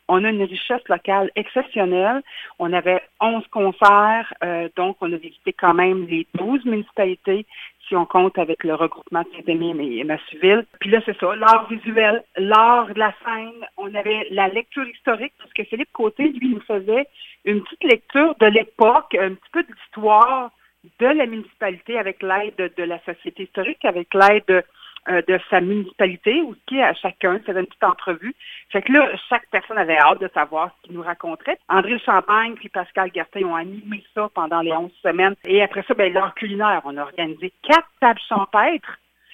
On a une richesse locale exceptionnelle. On avait 11 concerts, donc on a visité quand même les 12 municipalités, si on compte avec le regroupement de Saint-Aimé et Massuville. Puis là, c'est ça, l'art visuel, l'art de la scène. On avait la lecture historique, parce que Philippe Côté, lui, nous faisait une petite lecture de l'époque, un petit peu d'histoire de la municipalité avec l'aide de la Société historique, avec l'aide de sa municipalité, ou qui à chacun faisait une petite entrevue. Fait que là, chaque personne avait hâte de savoir ce qu'il nous raconterait. André Champagne puis Pascal Gertin ont animé ça pendant les 11 semaines. Et après ça, l'art culinaire. On a organisé 4 tables champêtres